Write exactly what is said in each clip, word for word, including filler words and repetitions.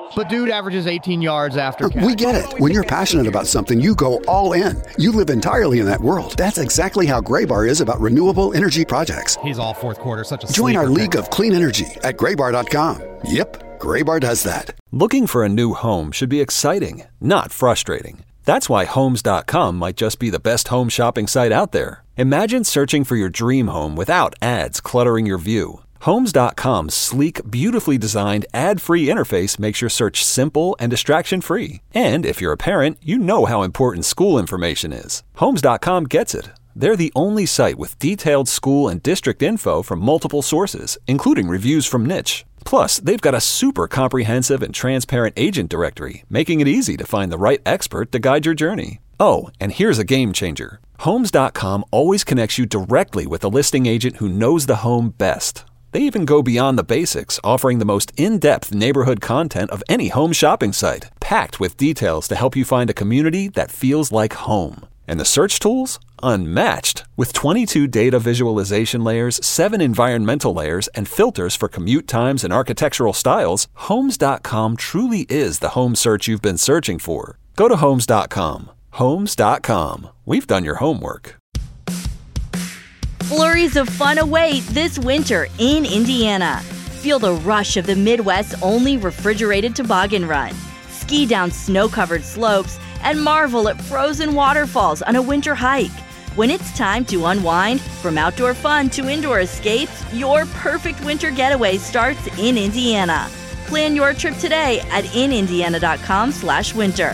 But dude averages eighteen yards after catch. We get it. When you're passionate about something, you go all in. You live entirely in that world. That's exactly how Graybar is about renewable energy projects. He's all fourth quarter, such a Join our sleeper league pick. of clean energy at graybar dot com. Yep, Graybar does that. Looking for a new home should be exciting, not frustrating. That's why Homes dot com might just be the best home shopping site out there. Imagine searching for your dream home without ads cluttering your view. Homes dot com's sleek, beautifully designed, ad-free interface makes your search simple and distraction-free. And if you're a parent, you know how important school information is. Homes dot com gets it. They're the only site with detailed school and district info from multiple sources, including reviews from Niche. Plus, they've got a super comprehensive and transparent agent directory, making it easy to find the right expert to guide your journey. Oh, and here's a game changer. Homes dot com always connects you directly with a listing agent who knows the home best. They even go beyond the basics, offering the most in-depth neighborhood content of any home shopping site, packed with details to help you find a community that feels like home. And the search tools? Unmatched. With twenty-two data visualization layers, seven environmental layers, and filters for commute times and architectural styles, Homes dot com truly is the home search you've been searching for. Go to Homes dot com. Homes dot com. We've done your homework. Flurries of fun await this winter in Indiana. Feel the rush of the Midwest's only refrigerated toboggan run. Ski down snow-covered slopes and marvel at frozen waterfalls on a winter hike. When it's time to unwind, from outdoor fun to indoor escapes, your perfect winter getaway starts in Indiana. Plan your trip today at in indiana dot com slash winter.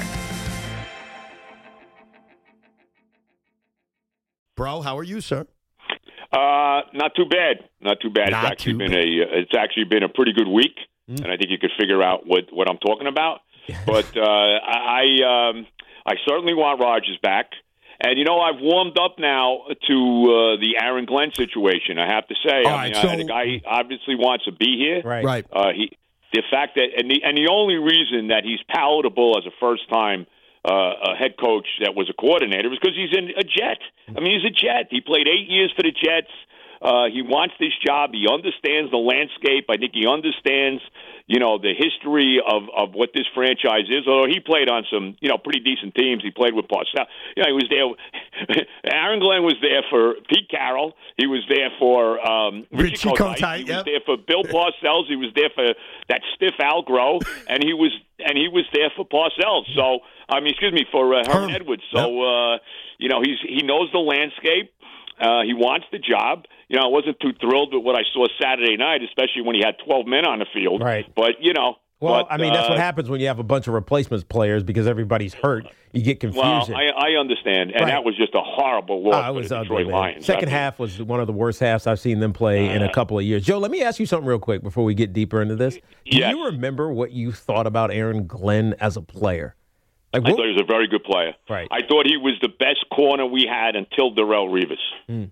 Bro, how are you, sir? Uh, not too bad. Not too bad. Not it's actually too been bad. a. It's actually been a pretty good week, mm. and I think you could figure out what, what I'm talking about. But uh, I um, I certainly want Rodgers back, and you know I've warmed up now to uh, the Aaron Glenn situation. I have to say, All I right, mean, so- I, the guy obviously wants to be here. Right. Right. Uh, he the fact that and the and the only reason that he's palatable as a first time. Uh, a head coach that was a coordinator was because he's in a Jet. I mean, he's a Jet. He played eight years for the Jets. Uh, he wants this job. He understands the landscape. I think he understands, you know, the history of, of what this franchise is. Although he played on some, you know, pretty decent teams. He played with Parcells. You know, he was there. Aaron Glenn was there for Pete Carroll. He was there for um, Richie, Richie Kotite. Kotite, He yep. was there for Bill Parcells. He was there for that stiff Al Groh, and he was and he was there for Parcells. So, I mean, excuse me, for uh, Herman Herm. Edwards. So, uh, you know, he's he knows the landscape. Uh, he wants the job. You know, I wasn't too thrilled with what I saw Saturday night, especially when he had twelve men on the field. Right. But, you know. Well, but, I mean, that's uh, what happens when you have a bunch of replacements players because everybody's hurt. You get confusion. Well, I, I understand. And Right. that was just a horrible loss Oh, it for was the ugly, Detroit man. Lions. Second I mean, half was one of the worst halves I've seen them play in a couple of years. Joe, let me ask you something real quick before we get deeper into this. Do Yes. you remember what you thought about Aaron Glenn as a player? Like, I what- thought he was a very good player. Right. I thought he was the best corner we had until Darrelle Revis. Mm.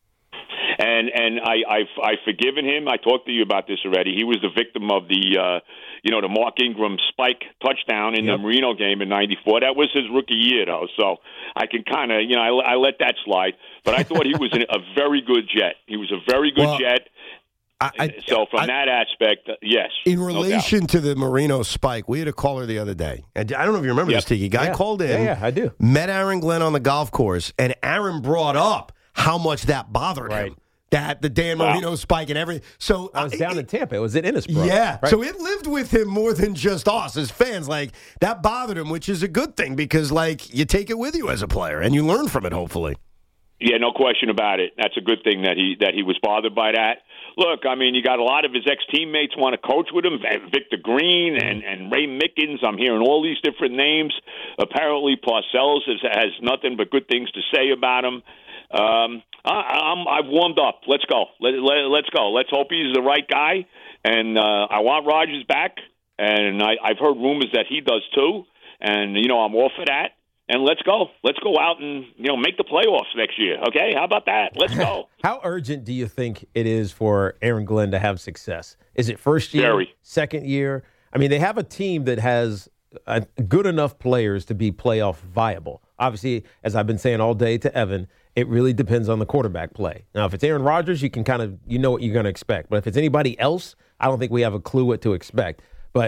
And and I, I've I've forgiven him. I talked to you about this already. He was the victim of the uh, you know the Mark Ingram spike touchdown in Yep. the Marino game in ninety-four. That was his rookie year, though. So I can kind of you know I, I let that slide. But I thought he was an, a very good Jet. He was a very good Well, Jet. I, I, So from I- that aspect, uh, yes. In no doubt. relation to the Marino spike, we had a caller the other day. And I don't know if you remember Yep. this, Tiki. Guy Yeah. called in. Yeah, yeah, I do. Met Aaron Glenn on the golf course, and Aaron brought up how much that bothered Right. him. That the Dan Wow. Marino spike and everything. So I was uh, down it- in Tampa. It was at Innisbrook. Yeah. Right? So it lived with him more than just us as fans. Like, that bothered him, which is a good thing because, like, you take it with you as a player and you learn from it, hopefully. Yeah, no question about it. That's a good thing that he that he was bothered by that. Look, I mean, you got a lot of his ex-teammates want to coach with him, Victor Green and, and Ray Mickens. I'm hearing all these different names. Apparently, Parcells has, has nothing but good things to say about him. Um, I, I'm, I've warmed up. Let's go. Let, let, let's go. Let's hope he's the right guy. And uh, I want Rodgers back. And I, I've heard rumors that he does too. And, you know, I'm all for that. And let's go. Let's go out and, you know, make the playoffs next year. Okay? How about that? Let's go. How urgent do you think it is for Aaron Glenn to have success? Is it first year, Very. second year? I mean, they have a team that has uh, good enough players to be playoff viable. Obviously, as I've been saying all day to Evan, it really depends on the quarterback play. Now, if it's Aaron Rodgers, you can kind of, you know what you're going to expect. But if it's anybody else, I don't think we have a clue what to expect. But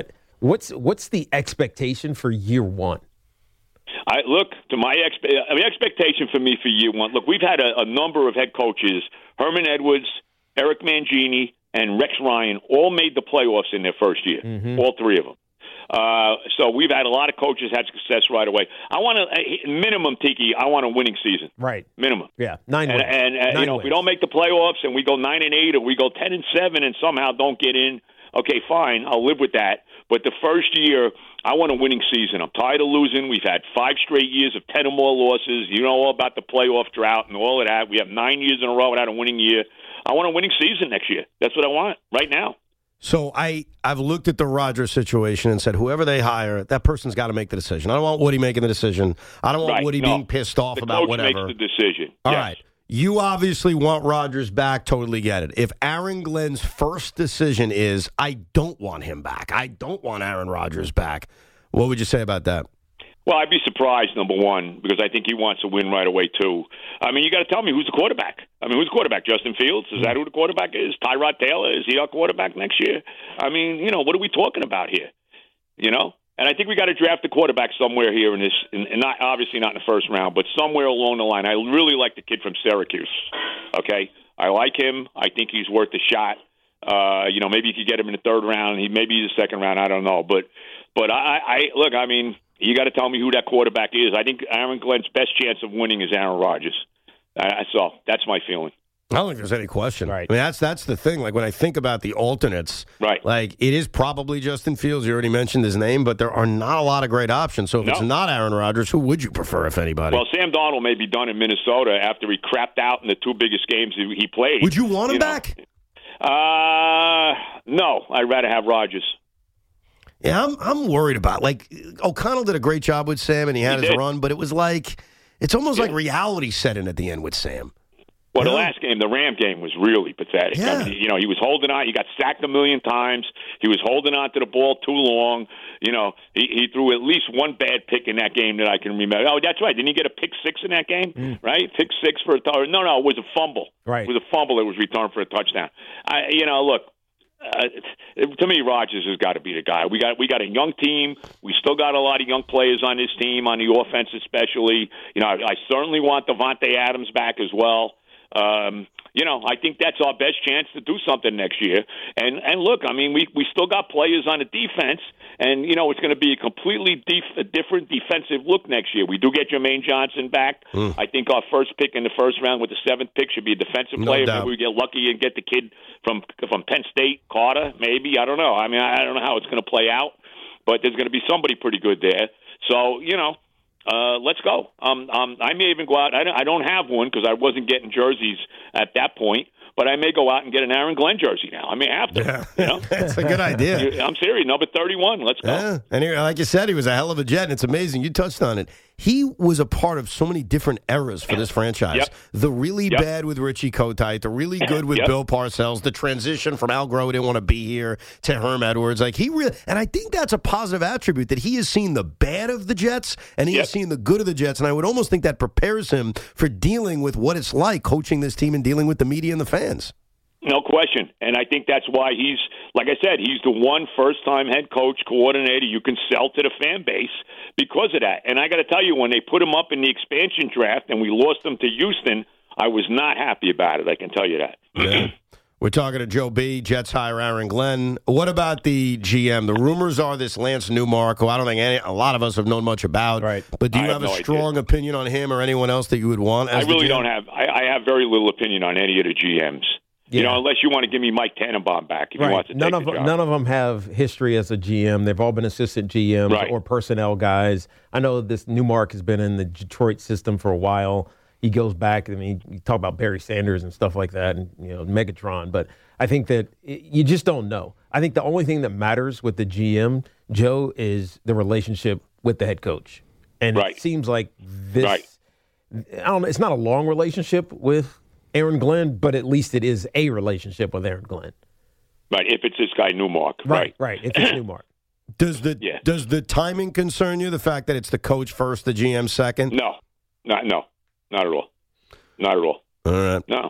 What's what's the expectation for year one? I look to my expe- I mean, expectation for me for year one. Look, we've had a, a number of head coaches: Herman Edwards, Eric Mangini, and Rex Ryan, all made the playoffs in their first year. Mm-hmm. All three of them. Uh, so we've had a lot of coaches had success right away. I want to minimum, Tiki. I want a winning season. Right. Minimum. Yeah. Nine and, wins. And, and nine you know, wins. if we don't make the playoffs and we go nine and eight, or we go ten and seven, and somehow don't get in, okay, fine. I'll live with that. But the first year, I want a winning season. I'm tired of losing. We've had five straight years of ten or more losses. You know all about the playoff drought and all of that. We have nine years in a row without a winning year. I want a winning season next year. That's what I want right now. So I, I've looked at the Rodgers situation and said, whoever they hire, that person's got to make the decision. I don't want Woody making the decision. I don't want Right. Woody No. being pissed off The about coach whatever. makes the decision. All Yes. right. You obviously want Rodgers back. Totally get it. If Aaron Glenn's first decision is, I don't want him back, I don't want Aaron Rodgers back, what would you say about that? Well, I'd be surprised, number one, because I think he wants to win right away, too. I mean, you got to tell me who's the quarterback. I mean, who's the quarterback? Justin Fields? Is that who the quarterback is? Tyrod Taylor? Is he our quarterback next year? I mean, you know, what are we talking about here? You know? And I think we got to draft a quarterback somewhere here in this, and not obviously not in the first round, but somewhere along the line. I really like the kid from Syracuse. Okay? I like him. I think he's worth a shot. Uh, you know, maybe you could get him in the third round. He maybe he's the second round. I don't know. But, but I, I look, I mean, you got to tell me who that quarterback is. I think Aaron Glenn's best chance of winning is Aaron Rodgers. Uh, so that's my feeling. I don't think there's any question. Right. I mean, that's that's the thing. Like, when I think about the alternates, Right. like, it is probably Justin Fields. You already mentioned his name, but there are not a lot of great options. So if No. it's not Aaron Rodgers, who would you prefer, if anybody? Well, Sam Darnold may be done in Minnesota after he crapped out in the two biggest games he he played. Would you want him You know. back? Uh, no. I'd rather have Rodgers. Yeah, I'm I'm worried about, like, O'Connell did a great job with Sam, and he had He his did. run, but it was like, it's almost Yeah. like reality set in at the end with Sam. Well, the Yeah. last game, the Ram game, was really pathetic. Yeah. I mean, you know, he was holding on. He got sacked a million times. He was holding on to the ball too long. You know, he, he threw at least one bad pick in that game that I can remember. Oh, that's right. Didn't he get a pick six in that game? Mm. Right? Pick six for a touchdown. No, no, it was a fumble. Right. It was a fumble that was returned for a touchdown. I, you know, look. Uh, it, to me, Rodgers has got to be the guy. We got we got a young team. We still got a lot of young players on this team, on the offense especially. You know, I, I certainly want Devontae Adams back as well. Um, you know, I think that's our best chance to do something next year. And and look, I mean, we we still got players on the defense, and you know, it's going to be a completely def- a different defensive look next year. We do get Jermaine Johnson back. Mm. I think our first pick in the first round with the seventh pick should be a defensive No player. doubt. Maybe we get lucky and get the kid from from Penn State, Carter. Maybe I don't know. I mean, I don't know how it's going to play out, but there's going to be somebody pretty good there. So you know. Uh, let's go. Um, um, I may even go out. I don't, I don't have one because I wasn't getting jerseys at that point, but I may go out and get an Aaron Glenn jersey now. I may have to. Yeah. You know? That's a good idea. I'm serious. Number thirty-one. Let's go. Yeah. And he, like you said, he was a hell of a Jet, and it's amazing. You touched on it. He was a part of so many different eras for this franchise. Yep. The really Yep. bad with Richie Kotite, the really good with Yep. Bill Parcells, the transition from Al Groh, who didn't want to be here, to Herm Edwards. Like, he really, and I think that's a positive attribute, that he has seen the bad of the Jets and he Yep. has seen the good of the Jets. And I would almost think that prepares him for dealing with what it's like coaching this team and dealing with the media and the fans. No question. And I think that's why he's, like I said, he's the one first-time head coach, coordinator you can sell to the fan base because of that. And I got to tell you, when they put him up in the expansion draft and we lost him to Houston, I was not happy about it. I can tell you that. Yeah. We're talking to Joe B. Jets hire Aaron Glenn. What about the G M? The rumors are this Lance Newmark, who I don't think any, a lot of us have known much about. Right. But do you I have, have a no strong opinion on him or anyone else that you would want? I As the really G M? don't have. I, I have very little opinion on any of the G Ms. You Yeah. know, unless you want to give me Mike Tannenbaum back if Right. you want to none take of the job. none of them have history as a G M. They've all been assistant G Ms Right. or personnel guys. I know this Newmark has been in the Detroit system for a while. He goes back. I mean, you talk about Barry Sanders and stuff like that, and you know Megatron. But I think that it, you just don't know. I think the only thing that matters with the G M, Joe, is the relationship with the head coach. And Right. it seems like this. Right. I don't know. It's not a long relationship with Aaron Glenn, but at least it is a relationship with Aaron Glenn. Right, if it's this guy Newmark. Right, right. If it's Newmark. Does the Yeah. does the timing concern you? The fact that it's the coach first, the G M second? No, not no, not at all, not at all. All right. No,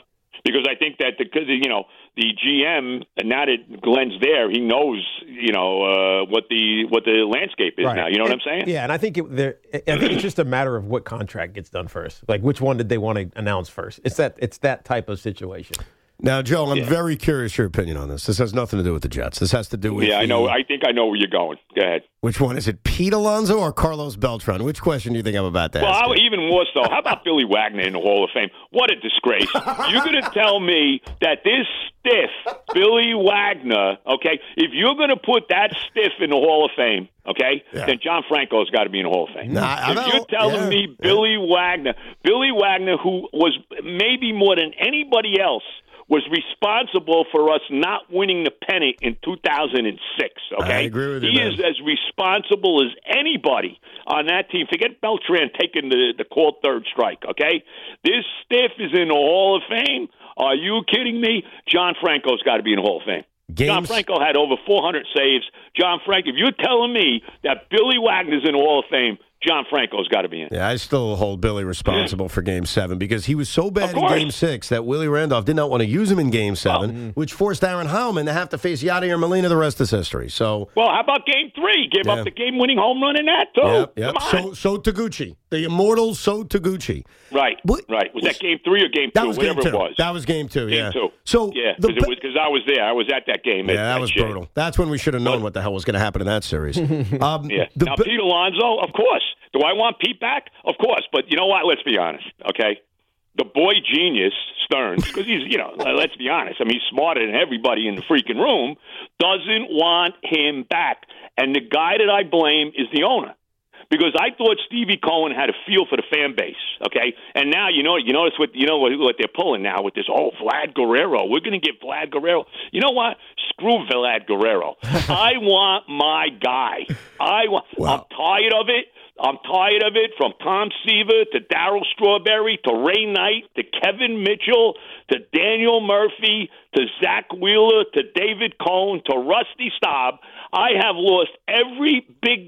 because I think that the you know the G M, now that Glenn's there, he knows you know uh, what the what the landscape is right. now. You know and, what I'm saying? Yeah, and I think it, there, I think it's just a matter of what contract gets done first. Like which one did they want to announce first? It's that it's that type of situation. Now, Joe, I'm yeah. very curious your opinion on this. This has nothing to do with the Jets. This has to do with yeah. I the, know. I think I know where you're going. Go ahead. Which one is it? Pete Alonso or Carlos Beltran? Which question do you think I'm about to well, ask? Well, even more so. How about Billy Wagner in the Hall of Fame? What a disgrace! You're going to tell me that this stiff Billy Wagner, okay? If you're going to put that stiff in the Hall of Fame, okay, yeah. then John Franco's got to be in the Hall of Fame. Nah, if you're telling yeah, me Billy yeah. Wagner, Billy Wagner, who was maybe more than anybody else, was responsible for us not winning the pennant in two thousand six, okay? I agree with you, He man. is as responsible as anybody on that team. Forget Beltran taking the, the called third strike, okay? This stiff is in the Hall of Fame. Are you kidding me? John Franco's got to be in the Hall of Fame. Games. John Franco had over four hundred saves. John Franco, if you're telling me that Billy Wagner's in the Hall of Fame, John Franco's got to be in. Yeah, I still hold Billy responsible for Game Seven because he was so bad in Game Six that Willie Randolph did not want to use him in Game Seven, oh. which forced Aaron Heilman to have to face Yadier Molina the rest of history. So, well, how about Game Three? Gave yeah. up the game-winning home run in that too. Yep, yep. Come on. So, so Taguchi, the immortal So Taguchi. Right, what? right. Was that Game Three or Game that Two? Was Whatever game two. it was. That was Game Two. Game yeah. Two. So yeah, because because I was there. I was at that game. Yeah, at, that at was shit. brutal. That's when we should have known but, what the hell was going to happen in that series. um, yeah. The, now, Pete Alonso, of course. Do I want Pete back? Of course. But you know what? Let's be honest, okay? The boy genius, Stearns, because he's, you know, let's be honest. I mean, he's smarter than everybody in the freaking room, doesn't want him back. And the guy that I blame is the owner. Because I thought Stevie Cohen had a feel for the fan base, okay? And now you know you notice what you know what, what they're pulling now with this. Oh, Vlad Guerrero, we're going to get Vlad Guerrero. You know what? Screw Vlad Guerrero. I want my guy. I want. Wow. I'm tired of it. I'm tired of it. From Tom Seaver to Darryl Strawberry to Ray Knight to Kevin Mitchell to Daniel Murphy to Zach Wheeler to David Cohn to Rusty Staub. I have lost every big.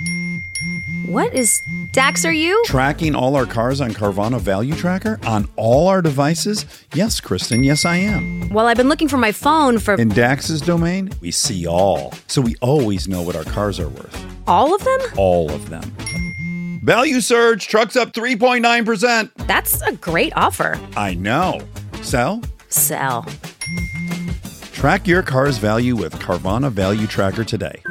What is Dax, are you? Tracking all our cars on Carvana Value Tracker on all our devices? Yes, Kristen, yes, I am. Well, I've been looking for my phone for... In Dax's domain, we see all. So we always know what our cars are worth. All of them? All of them. Value surge, trucks up three point nine percent. That's a great offer. I know. Sell? Sell. Track your car's value with Carvana Value Tracker today.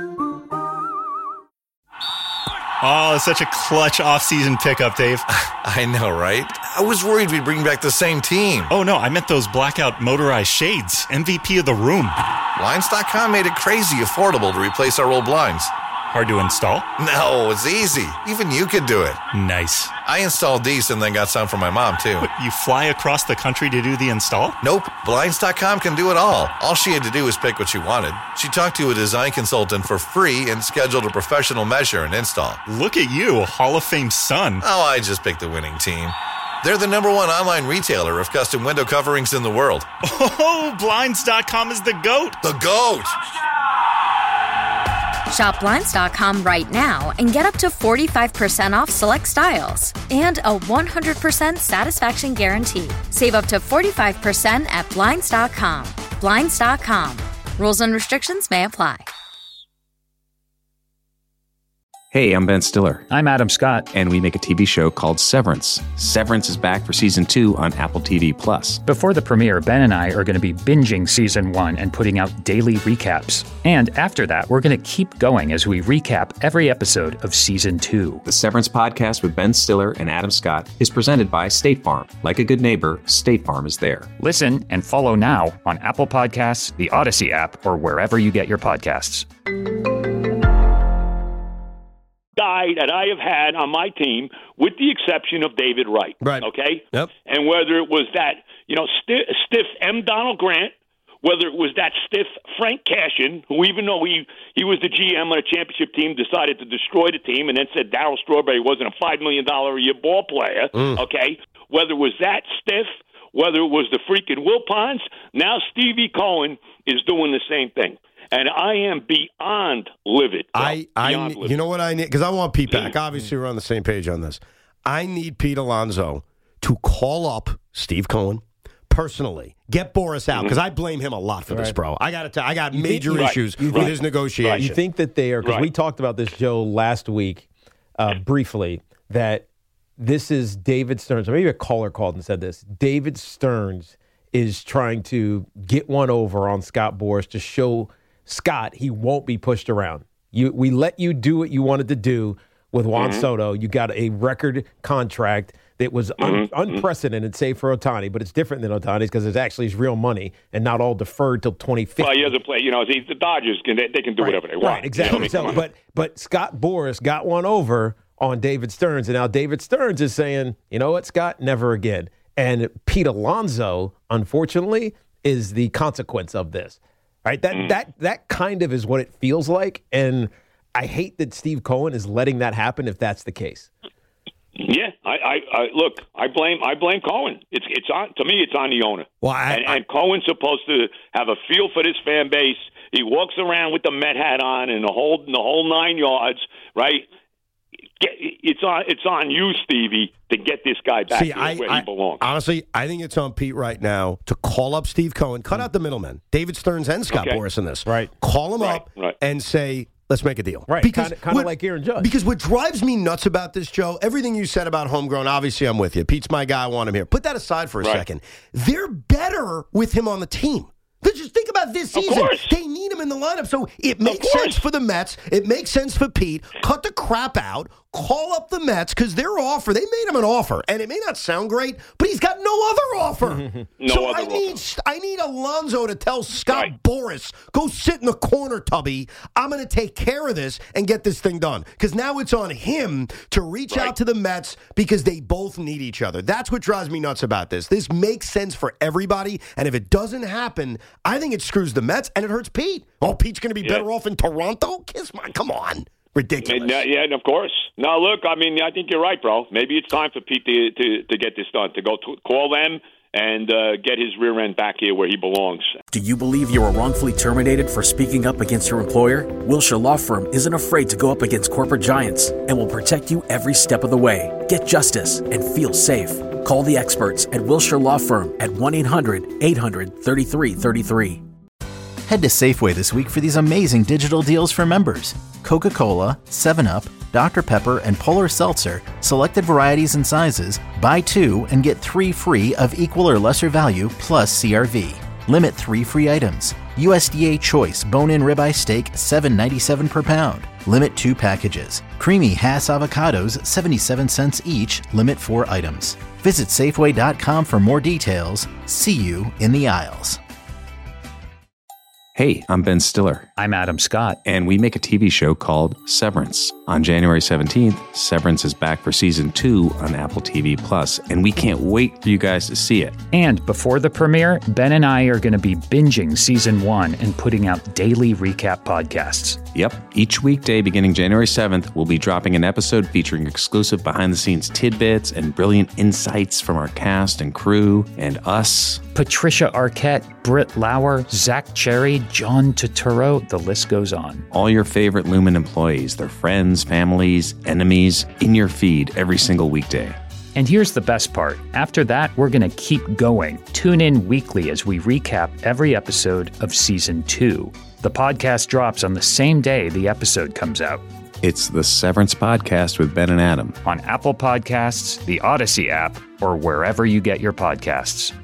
Oh, it's such a clutch off-season pickup, Dave. I know, right? I was worried we'd bring back the same team. Oh, no, I meant those blackout motorized shades. M V P of the room. Blinds dot com made it crazy affordable to replace our old blinds. Hard to install? No, it's easy. Even you could do it. Nice. I installed these and then got some for my mom, too. What, you fly across the country to do the install? Nope. Blinds dot com can do it all. All she had to do was pick what she wanted. She talked to a design consultant for free and scheduled a professional measure and install. Look at you, a Hall of Fame son. Oh, I just picked the winning team. They're the number one online retailer of custom window coverings in the world. Oh, Blinds dot com is the GOAT. The GOAT! Shop Blinds dot com right now and get up to forty-five percent off select styles and a one hundred percent satisfaction guarantee. Save up to forty-five percent at Blinds dot com. Blinds dot com. Rules and restrictions may apply. Hey, I'm Ben Stiller. I'm Adam Scott. And we make a T V show called Severance. Severance is back for season two on Apple T V Plus. Before the premiere, Ben and I are going to be binging season one and putting out daily recaps. And after that, we're going to keep going as we recap every episode of season two. The Severance podcast with Ben Stiller and Adam Scott is presented by State Farm. Like a good neighbor, State Farm is there. Listen and follow now on Apple Podcasts, the Odyssey app, or wherever you get your podcasts. Guy that I have had on my team, with the exception of David Wright. Right. Okay? Yep. And whether it was that, you know, stiff, stiff M. Donald Grant, whether it was that stiff Frank Cashin, who even though he, he was the G M on a championship team, decided to destroy the team and then said Darryl Strawberry wasn't a five million dollars a year ball player, mm. okay? Whether it was that stiff, whether it was the freaking Wilpons, now Stevie Cohen is doing the same thing. And I am beyond livid. Bro. I, I, beyond livid. You know what I need? Because I want Pete back. Obviously, we're on the same page on this. I need Pete Alonso to call up Steve Cohen, personally. Get Boris out because I blame him a lot for Right. this, bro. I got to tell I got You think- major Right. issues You with think- his negotiation. You think that they are, because Right. we talked about this, Joe, last week uh, briefly, that this is David Stearns, or maybe a caller called and said this. David Stearns is trying to get one over on Scott Boras to show Scott he won't be pushed around. You, we let you do what you wanted to do with Juan Mm-hmm. Soto. You got a record contract that was un- Mm-hmm. unprecedented, say for Ohtani, but it's different than Ohtani's because it's actually his real money and not all deferred till twenty fifty. Well, he doesn't play. You know, the the Dodgers can they, they can do whatever they want. Right, exactly. You know, So, come on. but but Scott Boras got one over on David Stearns, and now David Stearns is saying, you know what, Scott, never again. And Pete Alonso, unfortunately, is the consequence of this. Right? That Mm. that that kind of is what it feels like, and I hate that Steve Cohen is letting that happen if that's the case. Yeah, I, I, I look. I blame. I blame Cohen. It's it's on to me. It's on the owner. Well, I, and, and Cohen's supposed to have a feel for this fan base. He walks around with the Met hat on and the whole the whole nine yards. Right? Get, it's on. It's on you, Stevie, to get this guy back See, here I, where I, he belongs. honestly, I think it's on Pete right now to call up Steve Cohen, cut out the middlemen, David Stearns and Scott Okay. Boras in this. Right. Call him Right, up right. and say, let's make a deal. Right. Because Kind of what- like Aaron Judge. Because what drives me nuts about this, Joe, everything you said about homegrown, obviously I'm with you. Pete's my guy. I want him here. Put that aside for a Right. second. They're better with him on the team. Let's just think about this Of season. course. They need him in the lineup. So it makes course. sense for the Mets. It makes sense for Pete. Cut the crap out. Call up the Mets because their offer, they made him an offer. And it may not sound great, but he's got no other offer. No so other I need offer. I need Alonso to tell Scott Right. Boras, go sit in the corner, Tubby. I'm going to take care of this and get this thing done. Because now it's on him to reach Right. out to the Mets because they both need each other. That's what drives me nuts about this. This makes sense for everybody. And if it doesn't happen, I think it screws the Mets and it hurts Pete. Oh, Pete's going to be Yeah. better off in Toronto? Kiss my, come on. Ridiculous. And, uh, yeah, and of course. Now, look, I mean, I think you're right, bro. Maybe it's time for Pete to to, to get this done, to go to call them and uh, get his rear end back here where he belongs. Do you believe you were wrongfully terminated for speaking up against your employer? Wilshire Law Firm isn't afraid to go up against corporate giants and will protect you every step of the way. Get justice and feel safe. Call the experts at Wilshire Law Firm at one eight hundred eight hundred thirty-three thirty-three. Head to Safeway this week for these amazing digital deals for members. Coca-Cola, seven up, Doctor Pepper, and Polar Seltzer, selected varieties and sizes, buy two and get three free of equal or lesser value plus C R V. Limit three free items. U S D A Choice bone-in ribeye steak, seven ninety-seven per pound. Limit two packages. Creamy Hass avocados, seventy-seven cents each. Limit four items. Visit Safeway dot com for more details. See you in the aisles. Hey, I'm Ben Stiller. I'm Adam Scott. And we make a T V show called Severance. On January seventeenth, Severance is back for season two on Apple T V Plus, and we can't wait for you guys to see it. And before the premiere, Ben and I are going to be binging season one and putting out daily recap podcasts. Yep, each weekday beginning January seventh, we'll be dropping an episode featuring exclusive behind-the-scenes tidbits and brilliant insights from our cast and crew and us. Patricia Arquette, Britt Lauer, Zach Cherry, John Turturro, the list goes on. All your favorite Lumen employees, their friends, families, enemies, in your feed every single weekday. And here's the best part. After that, we're going to keep going. Tune in weekly as we recap every episode of season two. The podcast drops on the same day the episode comes out. It's the Severance Podcast with Ben and Adam. On Apple Podcasts, the Odyssey app, or wherever you get your podcasts.